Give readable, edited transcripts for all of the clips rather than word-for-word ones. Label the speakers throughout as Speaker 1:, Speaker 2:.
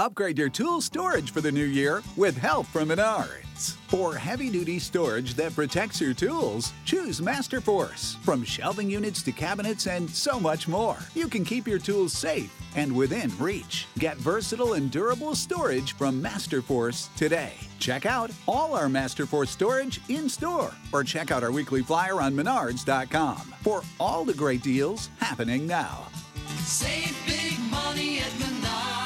Speaker 1: Upgrade your tool storage for the new year with help from Menards. For heavy-duty storage that protects your tools, choose Masterforce. From shelving units to cabinets and so much more, you can keep your tools safe and within reach. Get versatile and durable storage from Masterforce today. Check out all our Masterforce storage in-store or check out our weekly flyer on Menards.com for all the great deals happening now.
Speaker 2: Save big money at Menards.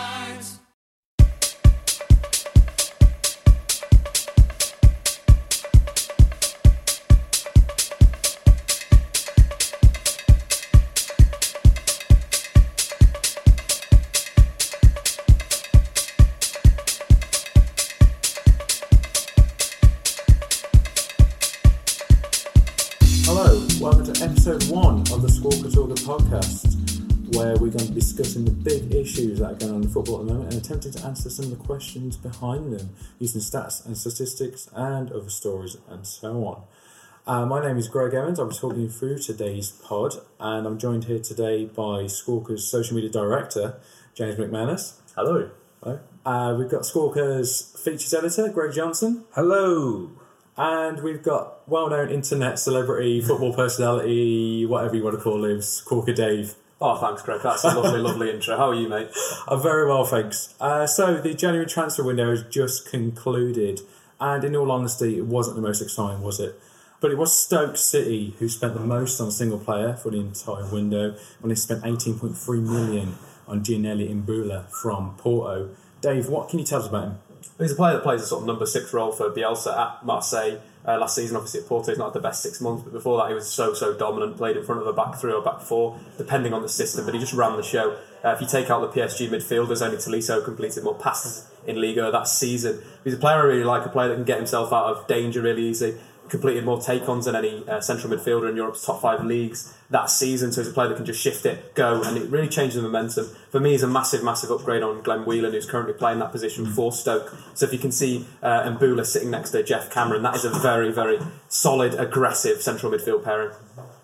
Speaker 3: Hello, welcome to episode 1 of the Squawka Talker podcast, where we're going to be discussing the big issues that are going on in football at the moment and attempting to answer some of the questions behind them using stats and statistics and other stories and so on. My name is Greg Evans. I'll be talking you through today's pod, and I'm joined here today by Squawka's social media director, James McManus.
Speaker 4: Hello.
Speaker 3: Hello. We've got Squawka's features editor, Greg Johnson.
Speaker 4: Hello.
Speaker 3: And we've got well-known internet celebrity, football personality, whatever you want to call him, Squawka Dave.
Speaker 4: Oh, thanks, Greg. That's a lovely, lovely intro. How are you, mate?
Speaker 3: I'm very well, thanks. So the January transfer window has just concluded, and in all honesty, it wasn't the most exciting, was it? But it was Stoke City who spent the most on a single player for the entire window, when they spent 18.3 million on Gianelli Imbula from Porto. Dave, what can you tell us about him?
Speaker 4: He's a player that plays a sort of number 6 role for Bielsa at Marseille. Last season, obviously, at Porto, he's not had the best 6 months, but before that, he was so dominant, played in front of a back 3 or back 4, depending on the system, but he just ran the show. If you take out the PSG midfielders, only Tolisso completed more passes in Liga that season. He's a player I really like, a player that can get himself out of danger really easy, completed more take-ons than any central midfielder in Europe's top 5 leagues that season, so he's a player that can just shift it, go, and it really changes the momentum. For me, he's a massive upgrade on Glenn Whelan, who's currently playing that position for Stoke. So if you can see Mbula sitting next to Jeff Cameron, that is a very, very solid, aggressive central midfield pairing.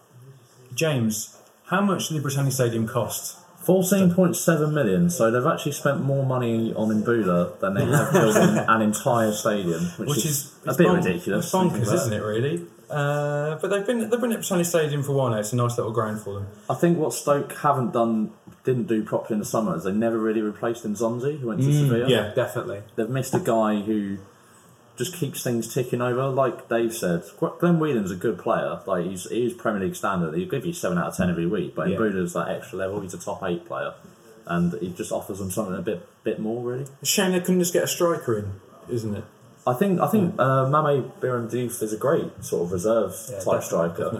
Speaker 3: James, how much did the Britannia Stadium cost?
Speaker 5: 14.7 million, so they've actually spent more money on Imbula than they have building an entire stadium, which is a bit ridiculous.
Speaker 3: It's bonkers, isn't it, really? But they've been at Britannia Stadium for a while now. It's a nice little ground for them.
Speaker 5: I think what Stoke didn't do properly in the summer is they never really replaced Nzonzi, who went to Sevilla.
Speaker 3: Yeah, definitely.
Speaker 5: They've missed a guy who just keeps things ticking over. Like Dave said, Glenn Whelan's a good player. Like he is Premier League standard. He'll give you 7 out of 10 every week. But Mbula's that extra level. He's a top 8 player, and he just offers them something a bit more really.
Speaker 3: It's a shame they couldn't just get a striker in, isn't it?
Speaker 5: I think Mame Biram Diouf is a great sort of reserve type striker.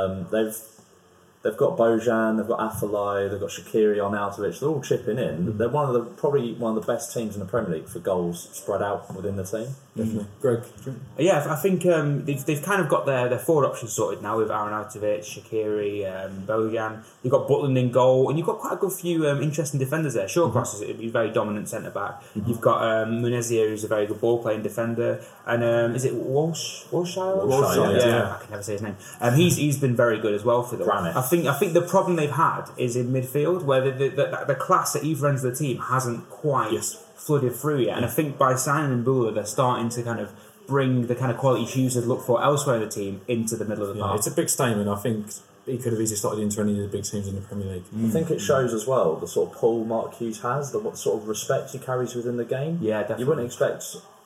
Speaker 5: They've got Bojan, they've got Afellay, they've got Shaqiri, Arnautovic. They're all chipping in. They're probably one of the best teams in the Premier League for goals spread out within the team.
Speaker 3: Definitely. Greg?
Speaker 6: Yeah, I think they've kind of got their forward options sorted now with Arnautovic, Shaqiri, Bojan. You've got Butland in goal, and you've got quite a good few interesting defenders there. Shawcross is a very dominant centre-back. You've got Munezia, who's a very good ball-playing defender. And is it Walshire? Yeah, I can never say his name. He's been very good as well for them.
Speaker 5: Granite.
Speaker 6: I think the problem they've had is in midfield, where the class at either end of the team hasn't quite flooded through yet. And I think by signing Mbula, they're starting to kind of bring the kind of quality shoes they'd look for elsewhere in the team into the middle of the park.
Speaker 3: It's a big statement. I think he could have easily slotted into any of the big teams in the Premier League.
Speaker 5: I think it shows as well the sort of pull Mark Hughes has, what sort of respect he carries within the game.
Speaker 6: Yeah, definitely.
Speaker 5: You wouldn't expect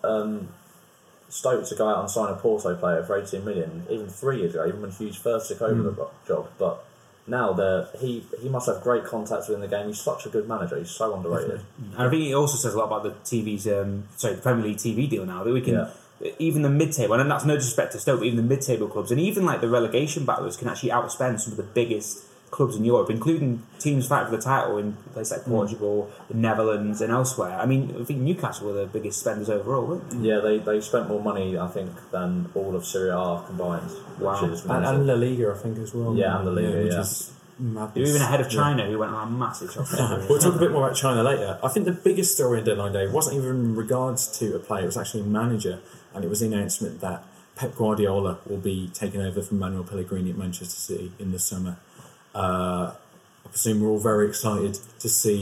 Speaker 5: Stoke to go out and sign a Porto player for 18 million, even 3 years ago, even when Hughes first took over the job. But now he must have great contacts within the game. He's such a good manager. He's so underrated.
Speaker 6: And I think it also says a lot about the the Premier League TV deal now, that we can even the mid-table, and that's no disrespect to Stoke, but even the mid-table clubs and even like the relegation battlers can actually outspend some of the biggest clubs in Europe, including teams fighting for the title in places like Portugal, the Netherlands, and elsewhere. I mean, I think Newcastle were the biggest spenders overall, weren't they?
Speaker 5: Yeah, they spent more money, I think, than all of Serie A combined.
Speaker 6: Wow.
Speaker 5: Which is
Speaker 3: and La Liga, I think, as well.
Speaker 5: Yeah, and La Liga,
Speaker 3: which is madness.
Speaker 6: You're even ahead of China, who went on a massive shopping.
Speaker 3: We'll talk a bit more about China later. I think the biggest story in deadline day wasn't even in regards to a player, it was actually a manager, and it was the announcement that Pep Guardiola will be taking over from Manuel Pellegrini at Manchester City in the summer. I presume we're all very excited to see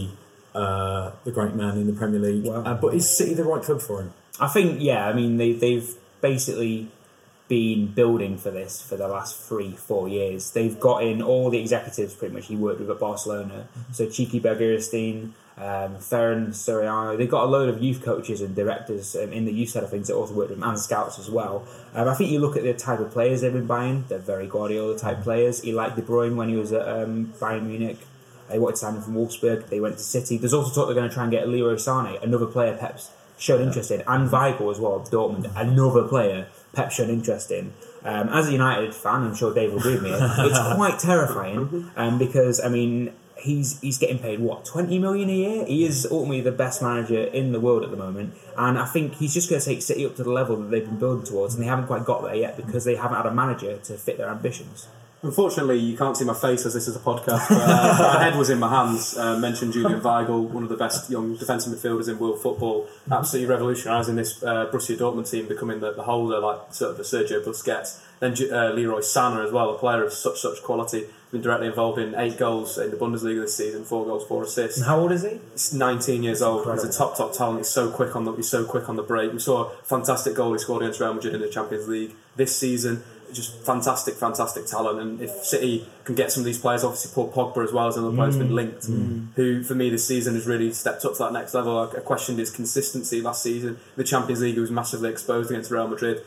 Speaker 3: the great man in the Premier League.
Speaker 6: Wow.
Speaker 3: But is City the right club for him?
Speaker 6: I think, I mean, they've basically been building for this for the last 3-4 years. They've got in all the executives pretty much he worked with at Barcelona. So Chiqui Bergerstein, Ferran Soriano. They've got a load of youth coaches and directors in the youth side of things that also work with them, and scouts as well. I think you look at the type of players they've been buying, they're very Guardiola type players. He liked De Bruyne when he was at Bayern Munich. They wanted to sign him from Wolfsburg. They went to City. There's also talk they're going to try and get Leroy Sané, another player Pep's showed interest in, and Weigl as well, Dortmund, another player Pep showed interest in. As a United fan, I'm sure Dave will agree with me, it's quite terrifying because, I mean, he's getting paid, 20 million a year? He is ultimately the best manager in the world at the moment, and I think he's just going to take City up to the level that they've been building towards, and they haven't quite got there yet because they haven't had a manager to fit their ambitions.
Speaker 4: Unfortunately, you can't see my face as this is a podcast, but my head was in my hands. Mentioned Julian Weigl, one of the best young defensive midfielders in world football, absolutely revolutionising this Borussia Dortmund team, becoming the holder like sort of the Sergio Busquets. Then Leroy Sané as well, a player of such quality, been directly involved in 8 goals in the Bundesliga this season, 4 goals, 4 assists.
Speaker 6: And how old is he?
Speaker 4: He's 19 years old.
Speaker 6: Incredible.
Speaker 4: He's a top talent. He's so quick on the break. We saw a fantastic goal he scored against Real Madrid in the Champions League this season. Just fantastic talent, and if City can get some of these players, obviously Paul Pogba as well as another player who's been linked, who for me this season has really stepped up to that next level. I questioned his consistency last season. The Champions League, he was massively exposed against Real Madrid.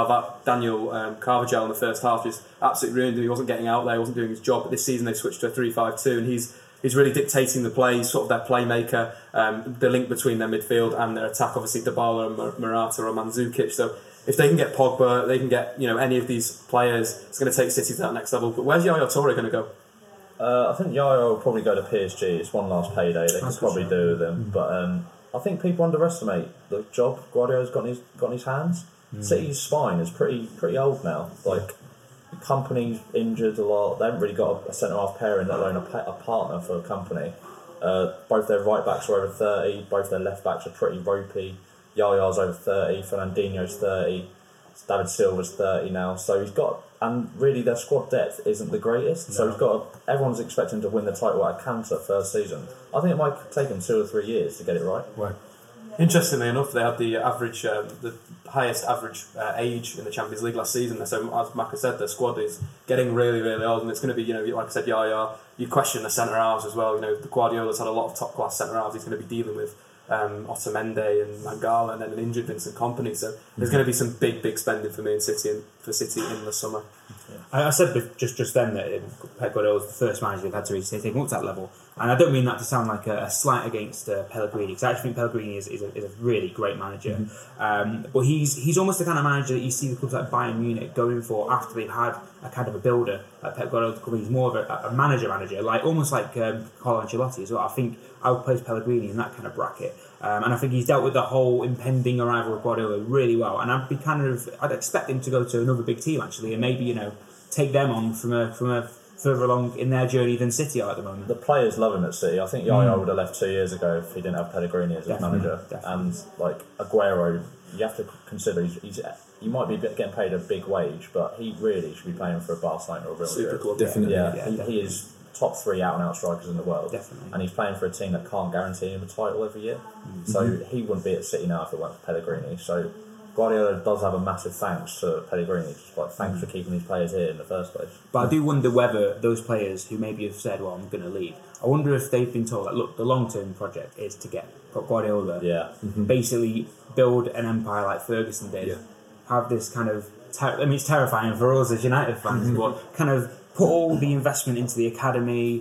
Speaker 4: Daniel Carvajal in the first half just absolutely ruined him. He wasn't getting out there, he wasn't doing his job. But this season they switched to a 3-5-2, and he's really dictating the play. He's sort of their playmaker, the link between their midfield and their attack. Obviously Dybala and Morata or Mandzukic. So if they can get Pogba, they can get any of these players, it's going to take City to that next level. But where's Yaya Toure going to go?
Speaker 5: I think Yaya will probably go to PSG. It's one last payday they could probably do with him. But I think people underestimate the job Guardiola's got in his hands. City's spine is pretty old now. Like, the company's injured a lot. They haven't really got a centre-half pairing, let alone a partner for a company. Both their right-backs are over 30. Both their left-backs are pretty ropey. Yaya's over 30, Fernandinho's 30, David Silva's 30 now, so he's got, and really their squad depth isn't the greatest, so he's got, everyone's expecting to win the title at Cancer first season. I think it might take him 2 or 3 years to get it right.
Speaker 4: Interestingly enough, they had the average, the highest average age in the Champions League last season. So as Maka said, their squad is getting really old, and it's going to be, like I said, Yaya. You question the centre halves as well. The Guardiola's had a lot of top class centre halves. He's going to be dealing with Otamendi and Mangala, and then an injured Vincent Kompany. So there's going to be some big spending for City in the summer.
Speaker 6: I said just then that Pep Guardiola was the first manager they've had to really take him up to that level, and I don't mean that to sound like a slight against Pellegrini, because I actually think Pellegrini is a really great manager. But he's almost the kind of manager that you see the clubs like Bayern Munich going for after they've had a kind of a builder like Pep Guardiola. He's more of a manager, like almost like Carlo Ancelotti as well. I think I would place Pellegrini in that kind of bracket. And I think he's dealt with the whole impending arrival of Guardiola really well. And I'd expect him to go to another big team actually, and maybe take them on from a further along in their journey than City are at the moment.
Speaker 5: The players love him at City. I think Yaya would have left 2 years ago if he didn't have Pellegrini as his manager.
Speaker 6: Definitely.
Speaker 5: And like Aguero, you have to consider he might be getting paid a big wage, but he really should be playing for a Barcelona or a Real Madrid.
Speaker 4: Super club.
Speaker 3: Definitely.
Speaker 5: He is top 3 out-and-out strikers in the world.
Speaker 6: Definitely.
Speaker 5: And he's playing for a team that can't guarantee him a title every year. So he wouldn't be at City now if it weren't for Pellegrini. So Guardiola does have a massive thanks to Pellegrini. Just like, thanks for keeping these players here in the first place.
Speaker 6: But I do wonder whether those players who maybe have said, well, I'm going to leave, I wonder if they've been told that, look, the long-term project is to get Guardiola, basically build an empire like Ferguson did, have this kind of, it's terrifying for us as United fans, but kind of put all the investment into the academy,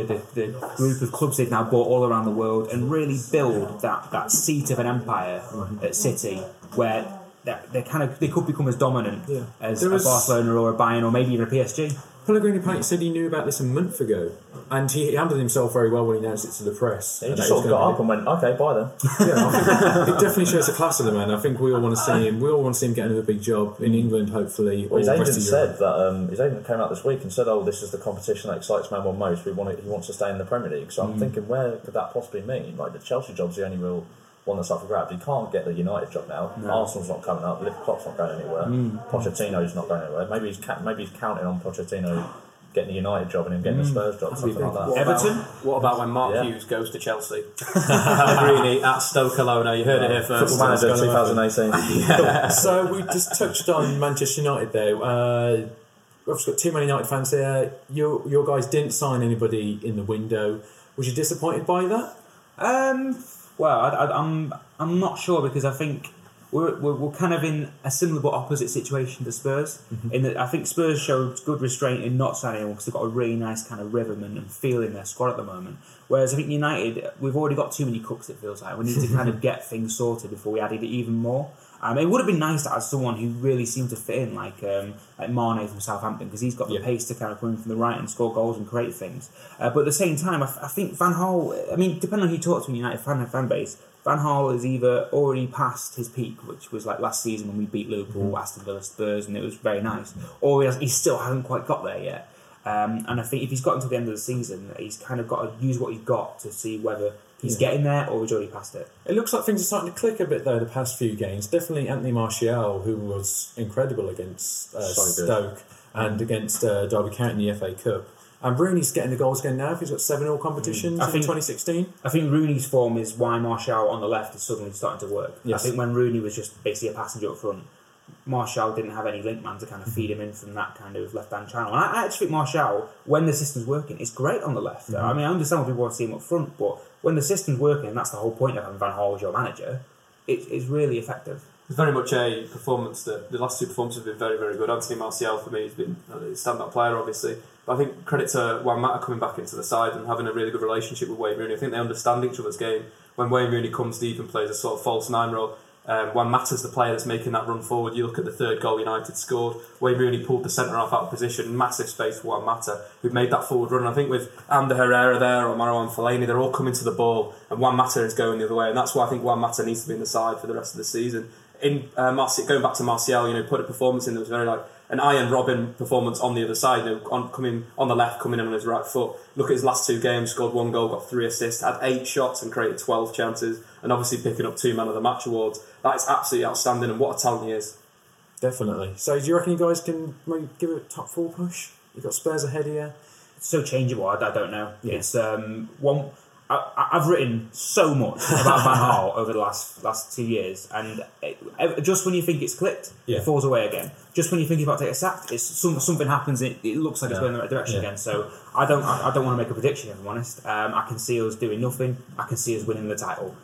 Speaker 6: the group of clubs they've now bought all around the world, and really build that seat of an empire at City where they could become as dominant as a Barcelona or a Bayern or maybe even a PSG.
Speaker 3: Pellegrini said he knew about this a month ago, and he handled himself very well when he announced it to the press.
Speaker 5: He just sort of got up and went, "Okay, bye then."
Speaker 3: I think it definitely shows the class of the man. I think we all want to see him. We all want to see him get another big job in England, hopefully.
Speaker 5: Well, his agent said that. His agent came out this week and said, "Oh, this is the competition that excites Man most. He wants to stay in the Premier League." So I'm thinking, where could that possibly mean? Like, the Chelsea job's the only real one that's up for grabs. He can't get the United job now. Arsenal's not coming up. Klopp's not going anywhere. Pochettino's not going anywhere. Maybe he's counting on Pochettino getting the United job and him getting the Spurs job, something like that.
Speaker 6: Everton?
Speaker 4: What about when Mark
Speaker 5: Yeah.
Speaker 4: Hughes goes to Chelsea? Pellegrini at Stoke Alona. You heard it here first.
Speaker 5: Football Manager 2018.
Speaker 3: So we just touched on Manchester United there. We've obviously got too many United fans here. Your guys didn't sign anybody in the window. Was you disappointed by that?
Speaker 6: Well, I'm not sure, because I think we're kind of in a similar but opposite situation to Spurs. In that I think Spurs showed good restraint in not signing anyone because they've got a really nice kind of rhythm and feel in their squad at the moment. Whereas I think United, we've already got too many cooks, it feels like. We need to kind of get things sorted before we added it even more. It would have been nice to add someone who really seemed to fit in, like Mane from Southampton, because he's got the pace to kind of come in from the right and score goals and create things. But at the same time, I think Van Gaal, depending on who you talk to in United fan base, Van Gaal has either already passed his peak, which was like last season when we beat Liverpool, Aston Villa, Spurs, and it was very nice, or he still hasn't quite got there yet. And I think if he's got until the end of the season, he's kind of got to use what he's got to see whether he's getting there or he's already passed it.
Speaker 3: It looks like things are starting to click a bit though the past few games. Definitely Anthony Martial, who was incredible against Stoke and against Derby County in the FA Cup. And Rooney's getting the goals again now. He's got 7 all competitions in 2016.
Speaker 6: I think Rooney's form is why Martial on the left is suddenly starting to work.
Speaker 3: Yes.
Speaker 6: I think when Rooney was just basically a passenger up front, Martial didn't have any link man to kind of feed him in from that kind of left-hand channel. And I actually think Martial, when the system's working, is great on the left. I understand why people want to see him up front, but when the system's working, and that's the whole point of having Van Gaal as your manager, it's really effective.
Speaker 4: It's very much a performance that the last 2 performances have been very, very good. Anthony Martial for me has been a standout player, obviously. But I think credit to Juan Mata coming back into the side and having a really good relationship with Wayne Rooney. I think they understand each other's game. When Wayne Rooney comes deep and plays a sort of false 9 role, Juan Mata's the player that's making that run forward. You look at the 3rd goal United scored, Wayne Rooney pulled the centre half out of position, massive space for Juan Mata, who made that forward run. And I think with Ander Herrera there or Marouane Fellaini, they're all coming to the ball and Juan Mata is going the other way. And that's why I think Juan Mata needs to be in the side for the rest of the season. In going back to Martial, put a performance in that was very like an Iron Robin performance on the other side, coming on the left, coming in on his right foot. Look at his last 2 games, scored 1 goal, got 3 assists, had 8 shots and created 12 chances, and obviously picking up 2 Man of the Match awards. That is absolutely outstanding, and what a talent he is.
Speaker 3: Definitely. So do you reckon you guys can maybe give it a top 4 push? You've got Spurs ahead here.
Speaker 6: It's so changeable, I don't know. Yeah. It's one. I've written so much about Van Gaal over the last 2 years, and just when you think it's clicked, it falls away again. Just when you think you're about to get sacked, something happens. It looks like it's going in the right direction again. So I don't want to make a prediction, if I'm honest. I can see us doing nothing. I can see us winning the title.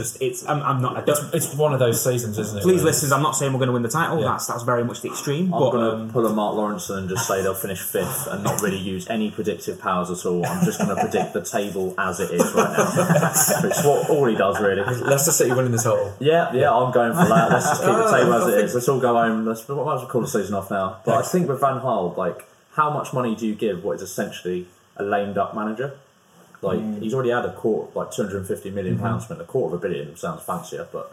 Speaker 6: I'm not.
Speaker 3: It's one of those seasons, isn't it?
Speaker 6: Please, listeners, I'm not saying we're going to win the title.
Speaker 3: Yeah.
Speaker 6: That's very much the extreme.
Speaker 5: I'm
Speaker 6: but
Speaker 5: going to pull a Mark Lawrenson and just say they'll finish 5th and not really use any predictive powers at all. I'm just going to predict the table as it is right now. It's all he does, really.
Speaker 3: Leicester City winning the title.
Speaker 5: Yeah, I'm going for that. Let's just keep the table as it is. Let's all go home. Might as well call the season off now. But I think with Van Gaal, how much money do you give what is essentially a lame duck manager? He's already had £250 million spent, £250 million sounds fancier, but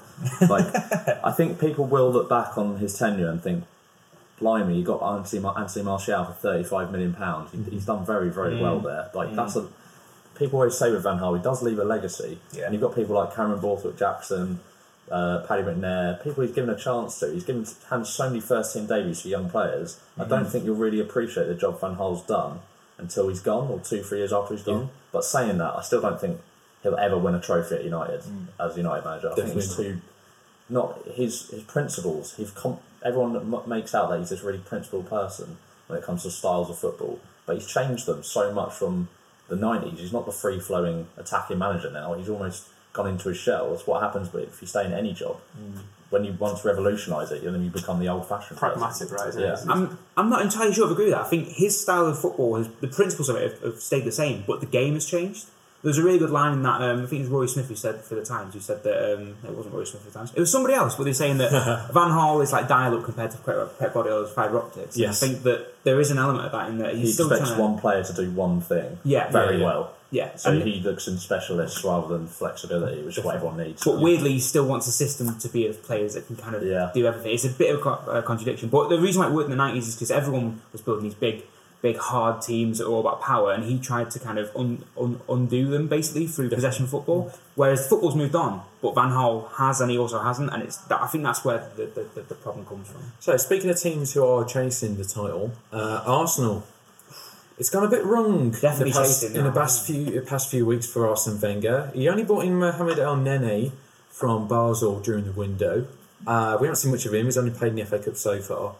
Speaker 5: I think people will look back on his tenure and think, blimey, you got Anthony Martial for £35 million. He's done very, very well there. People always say with Van Gaal, he does leave a legacy, and you've got people like Cameron Borthwick-Jackson, Paddy McNair, people he's given a chance to. He's had so many first-team debuts for young players. I don't think you'll really appreciate the job Van Gaal's done until he's gone, or 2-3 years after he's gone. But saying that, I still don't think he'll ever win a trophy at United as United manager. I think it's not his principles. Everyone makes out that he's this really principled person when it comes to styles of football, but he's changed them so much from the 90s. He's not the free-flowing attacking manager now. He's almost gone into his shell. That's what happens if you stay in any job. When you once revolutionise it, then you become the old-fashioned
Speaker 4: pragmatic, right? Isn't it?
Speaker 6: I'm not entirely sure I agree with that. I think his style of football, the principles of it have stayed the same, but the game has changed. There's a really good line in that, I think it was Rory Smith who said for the Times, who said that, it wasn't Rory Smith for the Times, it was somebody else, but they're saying that Van Gaal is like dial-up compared to Pep Guardiola's fibre optics.
Speaker 3: Yes.
Speaker 6: I think that there is an element of that in that
Speaker 5: he expects one player to do one thing very well.
Speaker 6: Yeah.
Speaker 5: So he looks in specialists rather than flexibility, which is what everyone needs.
Speaker 6: But weirdly, he still wants a system to be of players that can kind of do everything. It's a bit of a contradiction. But the reason why it worked in the 90s is because everyone was building these big, hard teams that were all about power, and he tried to kind of undo them, basically, through possession football. Whereas football's moved on, but Van Gaal has, and he also hasn't, and I think that's where the problem comes from.
Speaker 3: So, speaking of teams who are chasing the title, Arsenal, It's gone a bit wrong
Speaker 6: Definitely chasing
Speaker 3: in the
Speaker 6: now.
Speaker 3: past few weeks for Arsene Wenger. He only brought in Mohamed El Neni from Basel during the window. We haven't seen much of him. He's only played in the FA Cup so far.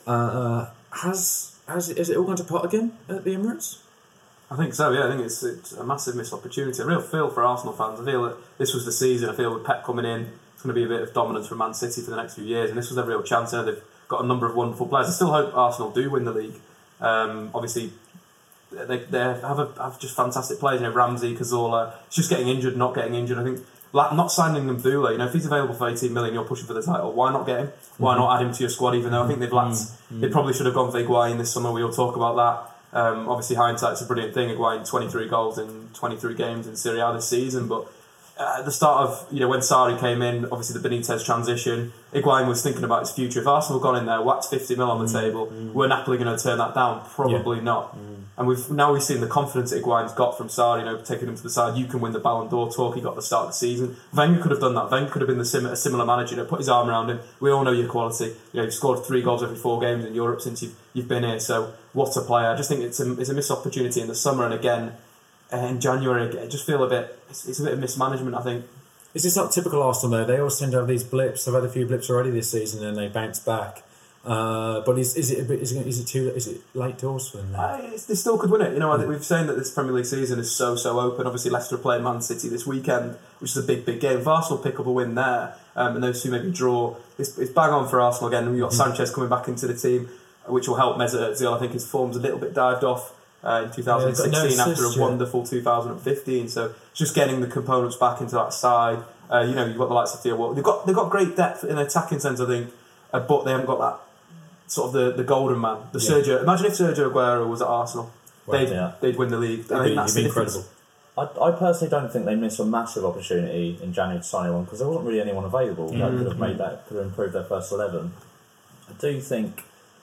Speaker 3: Has it all gone to pot again at the Emirates?
Speaker 4: I think so, yeah. I think it's a massive missed opportunity. I real feel for Arsenal fans. I feel that this was the season. I feel with Pep coming in, it's going to be a bit of dominance from Man City for the next few years, and this was a real chance. They've got a number of wonderful players. I still hope Arsenal do win the league. Obviously, they have just fantastic players. You know, Ramsey, Cazorla. It's just getting injured, not getting injured. I think not signing them Mvula. You know, if he's available for 18 million, you're pushing for the title. Why not get him? Why not add him to your squad? Even though I think they've lacked. They probably should have gone for Higuain this summer. We'll talk about that. Obviously, hindsight's a brilliant thing. Higuain 23 goals in 23 games in Serie A this season, but at the start of, when Sarri came in, obviously the Benitez transition, Higuain was thinking about his future. If Arsenal had gone in there, whacked 50 mil on the table, were Napoli going to turn that down? Probably not. And we've seen the confidence that Higuain's got from Sarri, taking him to the side. You can win the Ballon d'Or talk he got at the start of the season. Wenger could have done that. Wenger could have been a similar manager, put his arm around him. We all know your quality. You've scored 3 goals every 4 games in Europe since you've been here. So what a player. I just think it's a missed opportunity in the summer, and again in January. I just feel it's a bit of mismanagement, I think.
Speaker 3: Is this not typical Arsenal though? They always tend to have these blips. They've had a few blips already this season and they bounce back. But is it late doors for them now?
Speaker 4: They still could win it. I think we've saying that this Premier League season is so open. Obviously, Leicester are playing Man City this weekend, which is a big game. If Arsenal pick up a win there, and those two maybe draw, it's bang on for Arsenal again. We've got Sanchez coming back into the team, which will help Mesut Ozil. I think his form's a little bit dived off in 2016 after a wonderful 2015. So just getting the components back into that side. You've got the likes of Theo Walcott. They've got great depth in the attacking sense, I think, but they haven't got that sort of the golden man. Sergio. Imagine if Sergio Aguero was at Arsenal. They'd win the league. I think that's
Speaker 3: incredible.
Speaker 5: I personally don't think they missed a massive opportunity in January to sign anyone because there wasn't really anyone available that could have improved their first 11. I do think,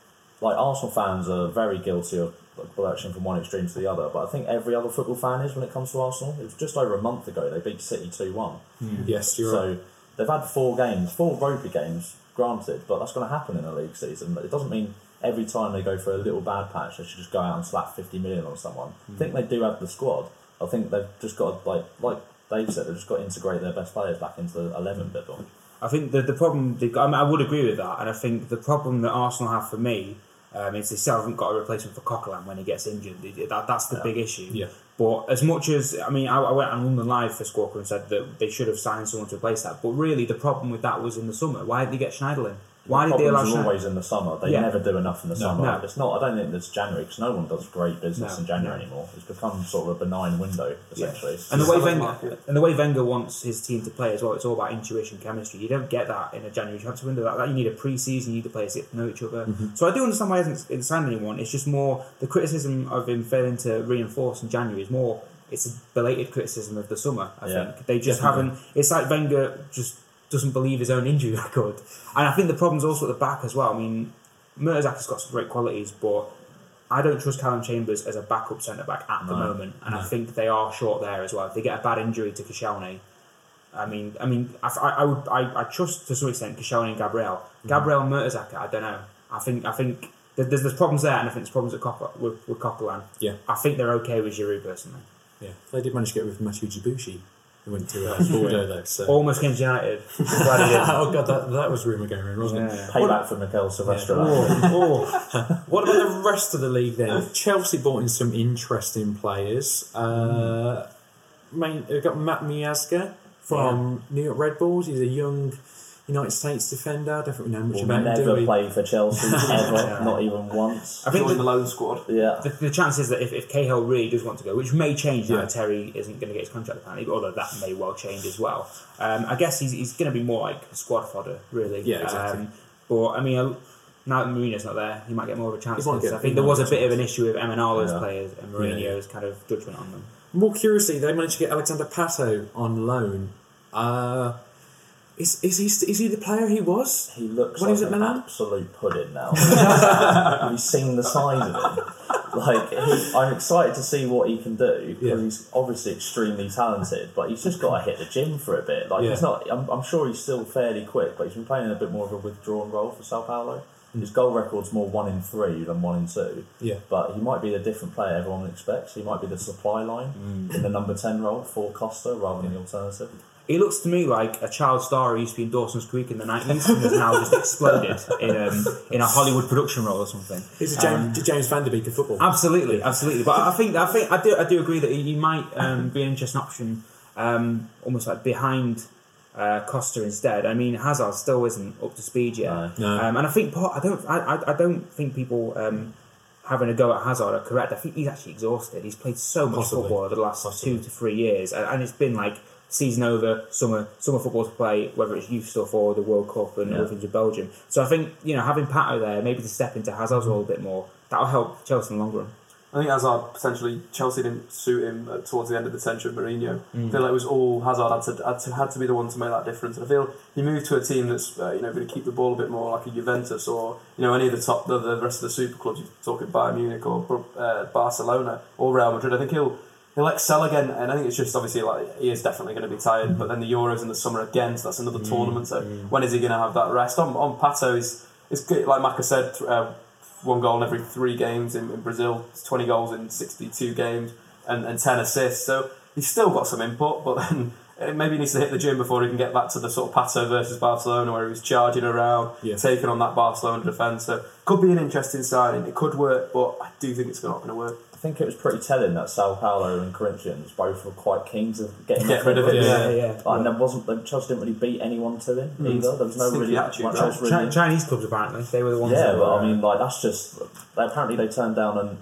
Speaker 5: Arsenal fans are very guilty of collection from one extreme to the other, but I think every other football fan is when it comes to Arsenal. It was just over a month ago they beat City 2-1.
Speaker 3: Yes, you're right.
Speaker 5: So they've had 4 rugby games, granted, but that's going to happen in a league season. But it doesn't mean every time they go for a little bad patch they should just go out and slap 50 million on someone. I think they do have the squad. I think they've just got to, like Dave said, they've just got to integrate their best players back into the 11 bit.
Speaker 6: I think the problem, I would agree with that, and I think the problem that Arsenal have for me is they still haven't got a replacement for Coquelin when he gets injured. That's the big issue.
Speaker 3: Yeah.
Speaker 6: But as much as, I went on London Live for Squawker and said that they should have signed someone to replace that, but really the problem with that was in the summer. Why did they get Schneiderlin? Why did they allow
Speaker 5: Schneiderlin? Always in the summer. They never do enough in the summer.
Speaker 6: No.
Speaker 5: It's not. I don't think it's January because no one does great business in January anymore. It's become sort of a benign window essentially.
Speaker 6: Yeah. And the way Wenger wants his team to play as well, it's all about intuition, chemistry. You don't get that in a January transfer window. That you need a pre-season. You need the players to get to know each other. So I do understand why he hasn't signed anyone. It's just more the criticism of him failing to reinforce in January is more. It's a belated criticism of the summer. I think they just haven't. It's like Wenger just doesn't believe his own injury record, and I think the problem's also at the back as well. Mertesacker's got some great qualities, but I don't trust Callum Chambers as a backup centre back at the moment, and I think they are short there as well. If they get a bad injury to Koscielny, I trust to some extent Koscielny and Gabriel. Gabriel and Mertesacker, I don't know. I think there's problems there, and I think there's problems with Coquelin.
Speaker 3: Yeah,
Speaker 6: I think they're okay with Giroud personally.
Speaker 3: Yeah, they did manage to get rid of Mathieu Djibushi. Who went to Bordeaux though. So.
Speaker 6: Almost came to United.
Speaker 3: Oh god, that was rumour going around, wasn't it?
Speaker 5: Payback for Mikel Silvestre.
Speaker 3: What about the rest of the league then? Chelsea brought in some interesting players. We've got Matt Miazga from New York Red Bulls. He's a young United States defender. I don't really know much about him.
Speaker 5: Never played for Chelsea ever, not even once.
Speaker 4: I think in the loan squad.
Speaker 5: Yeah.
Speaker 6: The chance is that if Cahill really does want to go, which may change now, Terry isn't going to get his contract apparently, although that may well change as well. I guess he's going to be more like squad fodder, really.
Speaker 3: Yeah, exactly.
Speaker 6: But now that Mourinho's not there, he might get more of a chance. I think there was a bit of an issue with Emenalo's players and Mourinho's kind of judgment on them.
Speaker 3: More curiously, they managed to get Alexander Pato on loan. Is he the player he was?
Speaker 5: He looks
Speaker 3: when
Speaker 5: like
Speaker 3: he was at
Speaker 5: an
Speaker 3: Milan?
Speaker 5: absolute pudding now. Have you seen the size of him? I'm excited to see what he can do because he's obviously extremely talented, but he's just got to hit the gym for a bit. He's not. I'm sure he's still fairly quick, but he's been playing in a bit more of a withdrawn role for Sao Paulo. His goal record's more 1 in 3 than 1 in 2.
Speaker 3: Yeah.
Speaker 5: But he might be the different player everyone expects. He might be the supply line in the number 10 role for Costa rather than the alternative.
Speaker 6: He looks to me like a child star who used to be in Dawson's Creek in the 90s and has now just exploded in a Hollywood production role or something.
Speaker 3: He's a James Van Der Beek of football.
Speaker 6: Absolutely. But I do agree that he might be an interesting option, almost like behind Costa instead. I mean, Hazard still isn't up to speed yet,
Speaker 3: No.
Speaker 6: and I think I don't think people having a go at Hazard are correct. I think he's actually exhausted. He's played so much football over the last 2 to 3 years, and it's been like season over, summer football to play, whether it's youth stuff or the World Cup and other things with Belgium. So I think having Pato there, maybe to step into Hazard's role a bit more, that'll help Chelsea in the long run.
Speaker 4: I think Hazard potentially Chelsea didn't suit him towards the end of the tenure of Mourinho. I feel like it was all Hazard had to be the one to make that difference. And I feel he moved to a team that's going to keep the ball a bit more like a Juventus or any of the rest of the super clubs. You talk about Bayern Munich or Barcelona or Real Madrid. I think he'll excel again, and I think it's just obviously like he is definitely going to be tired. But then the Euros in the summer again, so that's another tournament. So when is he going to have that rest? On Pato is good, like Maka said. 1 goal in every 3 games in Brazil, 20 goals in 62 games, and 10 assists. So he's still got some input, but then maybe he needs to hit the gym before he can get back to the sort of Pato versus Barcelona where he was charging around, taking on that Barcelona defence. So could be an interesting signing. It could work, but I do think it's not going to work.
Speaker 5: I think it was pretty telling that Sao Paulo and Corinthians both were quite keen to get
Speaker 4: rid of it.
Speaker 5: And Chelsea didn't really beat anyone to him either. There was no really
Speaker 4: attitude.
Speaker 6: Chinese clubs apparently they were the ones.
Speaker 5: Yeah, but I mean, like that's just apparently they turned down a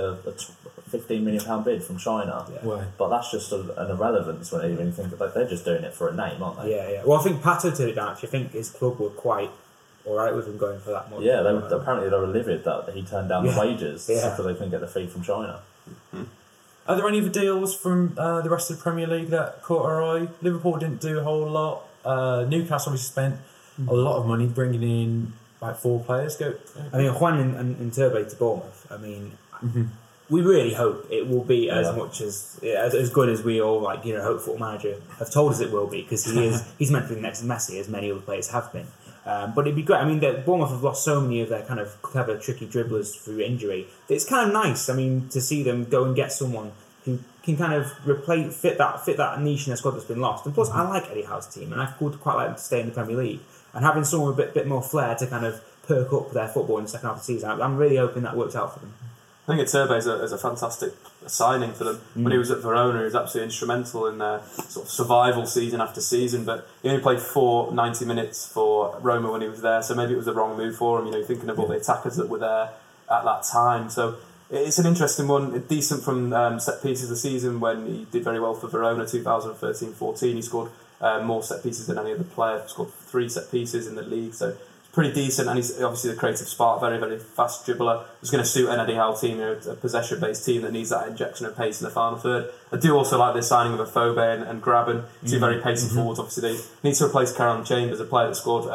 Speaker 5: £15 million bid from China.
Speaker 3: Yeah.
Speaker 5: But that's just an irrelevance when you even think about. They're just doing it for a name, aren't they?
Speaker 6: Yeah. Well, I think Pato turned it down. Actually, I think his club were quite all right with him going for that much.
Speaker 5: Yeah, apparently they were livid that he turned down the wages because they couldn't get the fee from China.
Speaker 3: Are there any other deals from the rest of the Premier League that caught our eye? Liverpool didn't do a whole lot. Newcastle obviously spent a lot of money bringing in like 4 players.
Speaker 6: I mean, Juan and Turbe to Bournemouth. I mean, we really hope it will be as much as good as we all hope Football Manager have told us it will be, because he's meant to be the next Messi, as many other players have been. But it'd be great. I mean, Bournemouth have lost so many of their kind of clever, tricky dribblers through injury. It's kind of nice, I mean, to see them go and get someone who can kind of fit that niche in their squad that's been lost. And plus, I like Eddie Howe's team, and I would quite like them to stay in the Premier League. And having someone with a bit more flair to kind of perk up their football in the second half of the season, I'm really hoping that works out for them.
Speaker 4: I think Iturbe is a fantastic signing for them. When he was at Verona, he was absolutely instrumental in their sort of survival season after season, but he only played 90 minutes for Roma when he was there, so maybe it was the wrong move for him, thinking of all the attackers that were there at that time. So it's an interesting one, decent from set pieces this season when he did very well for Verona 2013-14. He scored more set pieces than any other player, scored 3 set pieces in the league, so pretty decent, and he's obviously the creative spark, very, very fast dribbler. It's going to suit an Eddie Howe team, a possession-based team that needs that injection of pace in the final third. I do also like this signing of Afobe and Graben, 2 very pacey forwards. Obviously, they need to replace Karen Chambers, a player that scored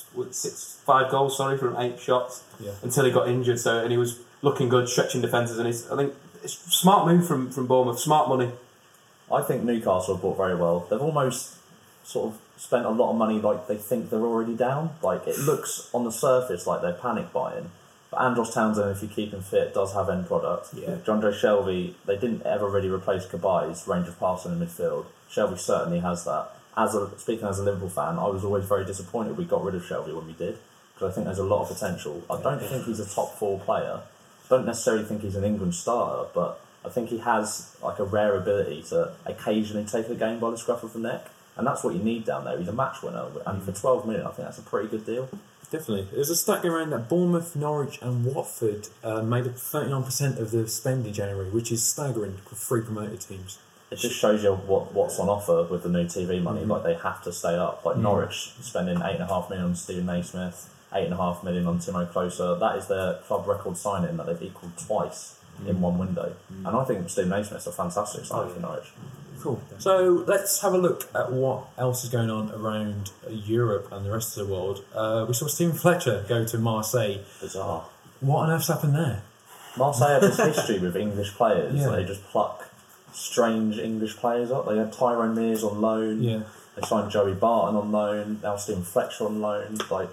Speaker 4: 5 goals from 8 shots until he got injured. And he was looking good, stretching defences, and I think it's a smart move from Bournemouth, smart money.
Speaker 5: I think Newcastle have bought very well. They've almost sort of spent a lot of money like they think they're already down. Like, it looks on the surface like they're panic buying. But Andros Townsend, if you keep him fit, does have end product.
Speaker 6: Yeah.
Speaker 5: Jandre Shelvey, they didn't ever really replace Kabai's range of passing in midfield. Shelvey certainly has that. Speaking as a Liverpool fan, I was always very disappointed we got rid of Shelvey when we did, because I think there's a lot of potential. I don't think he's a top 4 player. I don't necessarily think he's an England starter, but I think he has like a rare ability to occasionally take a game by the scruff of the neck. And that's what you need down there. He's a match winner, and for 12 million, I think that's a pretty good deal.
Speaker 3: Definitely. There's a stat going around that Bournemouth, Norwich and Watford made up 39% of the spend in January, which is staggering for 3 promoted teams.
Speaker 5: It just shows you what's on offer with the new TV money. Like, they have to stay up. Like Norwich spending $8.5 million on Stephen Naismith, $8.5 million on Timo Klose. That is their club record signing that they've equalled twice in one window. And I think Stephen Naismith's a fantastic signing for Norwich.
Speaker 3: Cool. So let's have a look at what else is going on around Europe and the rest of the world. We saw Stephen Fletcher go to Marseille.
Speaker 5: Bizarre.
Speaker 3: What on earth's happened there?
Speaker 5: Marseille have this history with English players.
Speaker 3: Yeah.
Speaker 5: They just pluck strange English players up. They had Tyrone Mears on loan.
Speaker 3: Yeah.
Speaker 5: They signed Joey Barton on loan. Now Stephen Fletcher on loan. Like,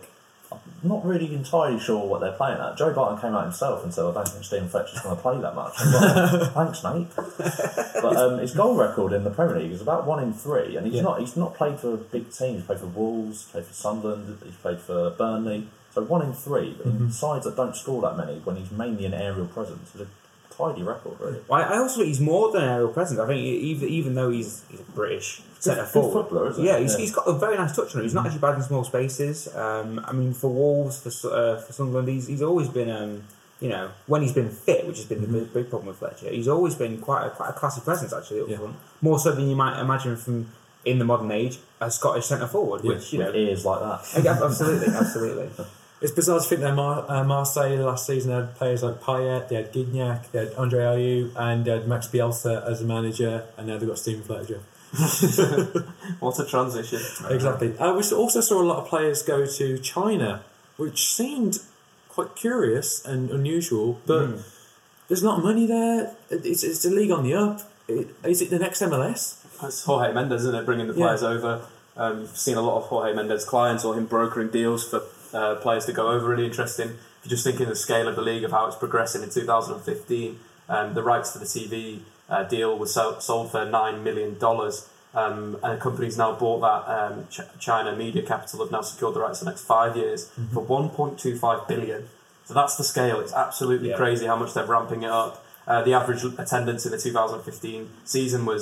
Speaker 5: not really entirely sure what they're playing at. Joe Barton came out himself and said, I don't think Stephen Fletcher's going to play that much. I'm like, thanks, mate. But his goal record in the Premier League is about 1 in 3, and he's not played for a big team. He's played for Wolves, played for Sunderland, he's played for Burnley. So 1 in 3, but in sides that don't score that many, when he's mainly an aerial presence, it's a tidy record, really.
Speaker 6: Well, I also think he's more than an aerial presence. I think even though he's a British centre forward,
Speaker 5: footballer, isn't
Speaker 6: he? He's got a very nice touch on him. He's not actually bad in small spaces. I mean, for Wolves, for Sunderland, he's always been, when he's been fit, which has been the big problem with Fletcher, he's always been quite a classy presence actually up front, more so than you might imagine from in the modern age a Scottish centre forward, which
Speaker 5: with ears like that.
Speaker 6: absolutely.
Speaker 3: It's bizarre to think that Marseille last season had players like Payet, they had Gignac, they had Andre Ayew, and they had Max Bielsa as a manager, and now they've got Stephen Fletcher.
Speaker 4: What a transition.
Speaker 3: Exactly. We also saw a lot of players go to China, which seemed quite curious and unusual, but there's a lot of money there. It's a league on the up. Is it the next MLS?
Speaker 4: It's Jorge Mendes, isn't it, bringing the players over? You've seen a lot of Jorge Mendes clients or him brokering deals for players to go over. Really interesting. If you're just thinking the scale of the league, of how it's progressing in 2015, the rights to the TV deal was sold for $9 million, and a company's now bought that. China Media Capital have now secured the rights for the next 5 years for $1.25 billion. So that's the scale. It's absolutely crazy how much they're ramping it up. The average attendance in the 2015 season was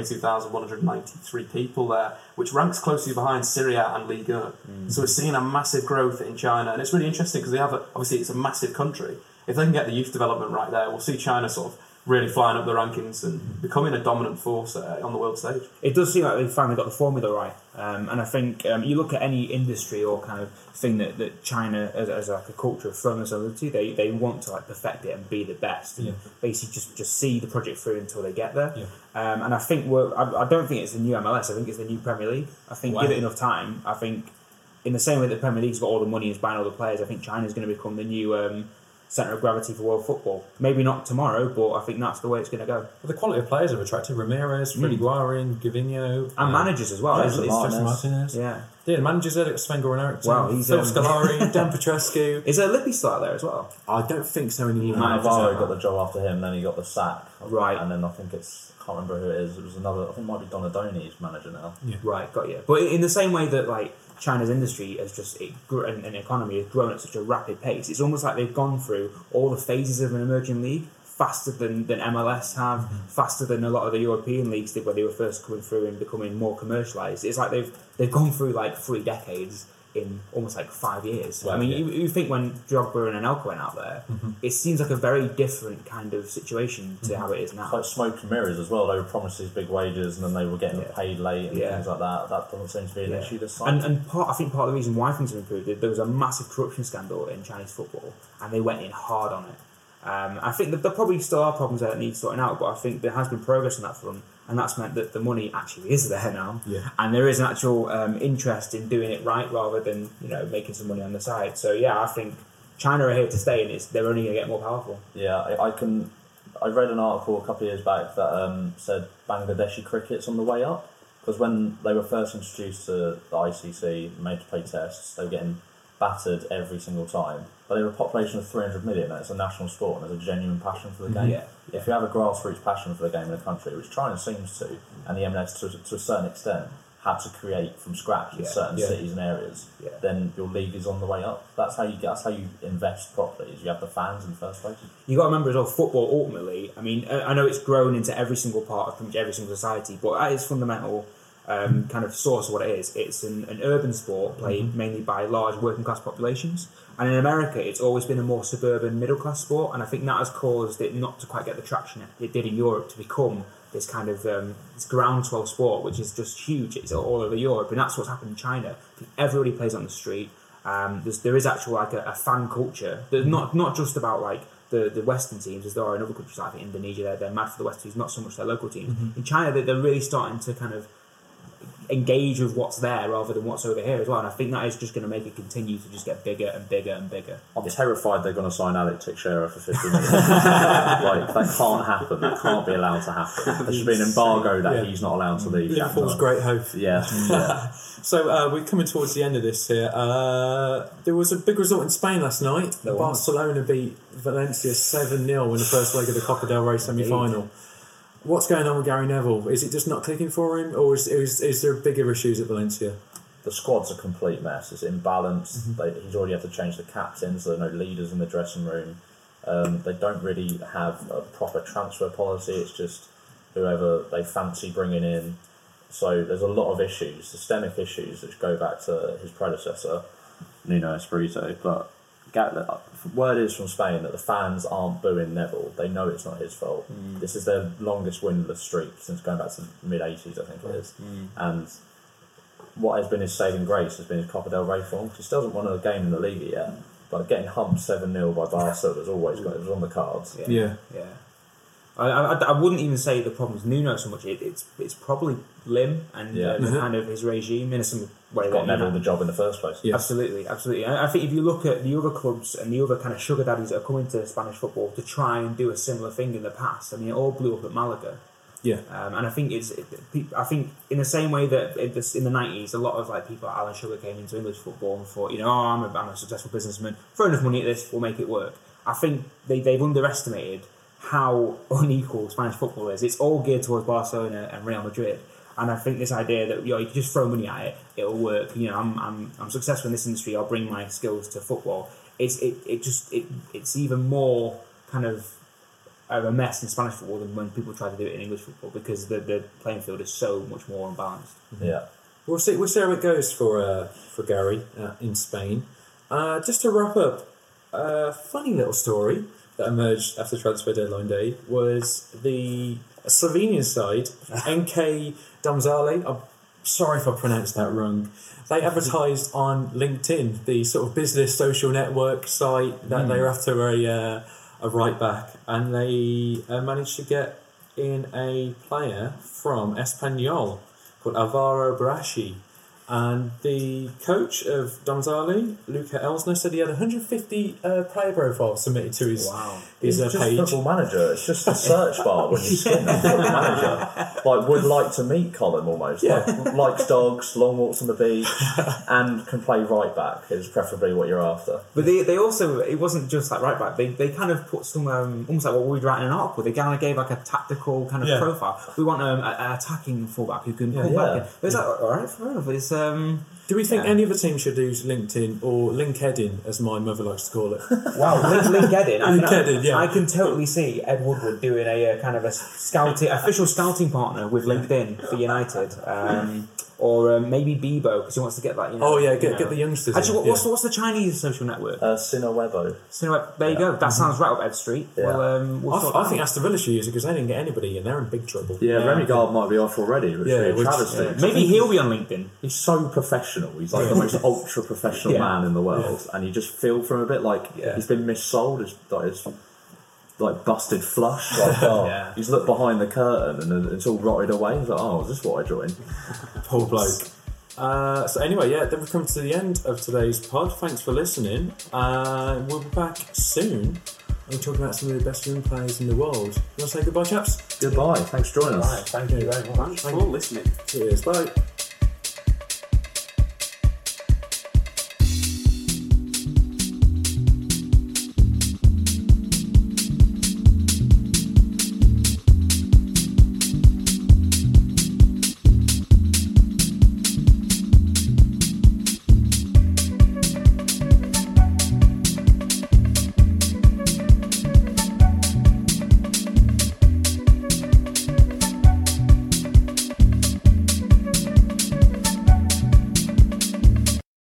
Speaker 4: 22,193 people there, which ranks closely behind Serie A and Ligue 1. So we're seeing a massive growth in China, and it's really interesting because they have obviously it's a massive country. If they can get the youth development right there, we'll see China sort of really flying up the rankings and becoming a dominant force on the world stage.
Speaker 6: It does seem like they've finally got the formula right, and I think you look at any industry or kind of thing that China as like a culture have thrown themselves into, they want to like perfect it and be the best, and basically just see the project through until they get there. And I think I don't think it's the new MLS. I think it's the new Premier League. I think give it enough time. I think in the same way that the Premier League's got all the money and is buying all the players, I think China's going to become the new centre of gravity for world football. Maybe not tomorrow, but I think that's the way it's going to go.
Speaker 3: Well, the quality of players have attracted Ramirez, Freddie Guarin, Gavinho,
Speaker 6: and managers as well.
Speaker 3: Jesse Martinez.
Speaker 6: Yeah,
Speaker 3: the managers there, Sven Goran Eriksson,
Speaker 6: wow, he's
Speaker 3: Phil Scolari, Dan Petrescu.
Speaker 6: Is there Lippy still out there as well?
Speaker 3: I don't think so anymore.
Speaker 5: Navarro got the job after him, then he got the sack.
Speaker 6: Right.
Speaker 5: And then I think I can't remember who it is. It was another, I think it might be Donadoni's manager now.
Speaker 3: Yeah.
Speaker 6: Right, got you. But in the same way that like China's industry has just an economy has grown at such a rapid pace, it's almost like they've gone through all the phases of an emerging league faster than MLS have, faster than a lot of the European leagues did when they were first coming through and becoming more commercialised. It's like they've gone through like 3 decades in almost like 5 years.
Speaker 5: Well,
Speaker 6: I mean, you think when Drogba and Anelka went out there, it seems like a very different kind of situation to how it is now.
Speaker 5: It's like smoke and mirrors as well. They were promised these big wages and then they were getting paid late and things like that. That doesn't seem to be an issue this time.
Speaker 6: And I think part of the reason why things have improved is there was a massive corruption scandal in Chinese football and they went in hard on it. I think that there probably still are problems there that need sorting out, but I think there has been progress on that front, and that's meant that the money actually is there now, and there is an actual interest in doing it right rather than making some money on the side. So I think China are here to stay, and they're only going to get more powerful.
Speaker 5: Yeah, I read an article a couple of years back that said Bangladeshi cricket's on the way up, because when they were first introduced to the ICC, made to play tests, they were getting battered every single time. But they have a population of 300 million, and it's a national sport, and there's a genuine passion for the game.
Speaker 6: Yeah.
Speaker 5: If you have a grassroots passion for the game in a country, which China seems to, and the MLS to a certain extent had to create from scratch in certain cities and areas, then your league is on the way up. That's how you invest properly, is you have the fans in the first place.
Speaker 6: You got to remember as well, football ultimately, I mean, I know it's grown into every single part of pretty much every single society, but at its fundamental kind of source of what it is, it's an urban sport played mainly by large working class populations, and in America it's always been a more suburban middle class sport, and I think that has caused it not to quite get the traction it did in Europe to become this kind of this groundswell sport, which is just huge. It's all over Europe, and that's what's happened in China. I think everybody plays on the street. There is actually like a fan culture. There's not just about like the Western teams, as there are in other countries like Indonesia. They're mad for the Western teams, not so much their local teams. In China, they're really starting to kind of engage with what's there rather than what's over here as well. And I think that is just going to make it continue to just get bigger and bigger and bigger.
Speaker 5: I'm terrified they're going to sign Alec Teixeira for 50 million. Like, that can't happen. That can't be allowed to happen. There should be an embargo that he's not allowed to leave.
Speaker 3: Liverpool's great hope.
Speaker 5: Yeah.
Speaker 3: So we're coming towards the end of this here. There was a big result in Spain last night. Barcelona beat Valencia 7-0 in the first leg of the Copa del Rey semi-final. What's going on with Gary Neville? Is it just not clicking for him, or is there bigger issues at Valencia?
Speaker 5: The squad's a complete mess. It's imbalanced. He's already had to change the captains. There are no leaders in the dressing room. They don't really have a proper transfer policy. It's just whoever they fancy bringing in. So there's a lot of issues, systemic issues, which go back to his predecessor, Nuno Espirito. But word is from Spain that the fans aren't booing Neville. They know it's not his fault. This is their longest winless streak since going back to the mid-80s, I think it is. And what has been his saving grace has been his Copa del Rey form. He still hasn't won a game in the Liga yet, but getting humped 7-0 by Barca was always it was on the cards.
Speaker 6: Yeah. I wouldn't even say the problem's Nuno so much. It's probably Lim and kind of his regime in some way.
Speaker 5: Got Neville the job in the first place.
Speaker 6: Yeah. Absolutely. And I think if you look at the other clubs and the other kind of sugar daddies that are coming to Spanish football to try and do a similar thing in the past, I mean, it all blew up at Malaga.
Speaker 3: Yeah.
Speaker 6: And I think I think in the same way that in the 90s, a lot of like people like Alan Sugar came into English football and thought, I'm a successful businessman, throw enough money at this, we'll make it work. I think they've underestimated how unequal Spanish football is. It's all geared towards Barcelona and Real Madrid, and I think this idea that you can just throw money at it, it'll work. I'm successful in this industry. I'll bring my skills to football. It's even more kind of a mess in Spanish football than when people try to do it in English football because the playing field is so much more unbalanced.
Speaker 5: Yeah,
Speaker 3: we'll see how it goes for Gary in Spain. Just to wrap up, a funny little story that emerged after transfer deadline day was the Slovenian side, NK Domžale. I'm sorry if I pronounced that wrong. They advertised on LinkedIn, the sort of business social network site, that they were after a right back, and they managed to get in a player from Espanyol called Alvaro Brashi. And the coach of Domžale, Luka Elsner, said he had 150 player profiles submitted to his
Speaker 5: just
Speaker 3: page.
Speaker 5: Football Manager. It's just a search bar when you skin on Football Manager. Like, would like to meet Colin almost.
Speaker 3: Yeah.
Speaker 5: Like, likes dogs, long walks on the beach, and can play right back is preferably what you're after.
Speaker 6: But they also, it wasn't just like right back. They kind of put some almost like what we'd write in an article. They kind of gave like a tactical kind of profile. We want an attacking fullback who can pull back in. But it's like, all right, fair enough. It's
Speaker 3: do we think any other team should use LinkedIn or LinkedIn, as my mother likes to call it?
Speaker 6: Wow, LinkedIn.
Speaker 3: LinkedIn,
Speaker 6: I can totally see Ed Woodward doing a kind of a official scouting partner with LinkedIn for United. Or maybe Bebo, because he wants to get that.
Speaker 3: Get the youngsters.
Speaker 6: Actually, what's the Chinese social network?
Speaker 5: Sinawebo.
Speaker 6: There you go. That sounds right up Ed Street.
Speaker 5: Yeah.
Speaker 6: Well,
Speaker 3: I think Aston Villa should use it because they didn't get anybody and they're in big trouble.
Speaker 5: Yeah, Remy Gard might be off already, which would be a travesty.
Speaker 6: Maybe he'll be on LinkedIn.
Speaker 5: He's so professional. He's like the most ultra professional man in the world, and you just feel for him a bit like he's been missold. It's like busted flush. Like, he's looked behind the curtain and it's all rotted away. He's like, is this what I joined?
Speaker 3: Poor bloke. So anyway, then we've come to the end of today's pod. Thanks for listening. We'll be back soon. We're talking about some of the best young players in the world. You want to say goodbye, chaps?
Speaker 5: Goodbye. Thanks for joining us.
Speaker 6: Thank you very much.
Speaker 4: Thanks for listening.
Speaker 3: Cheers. Bye.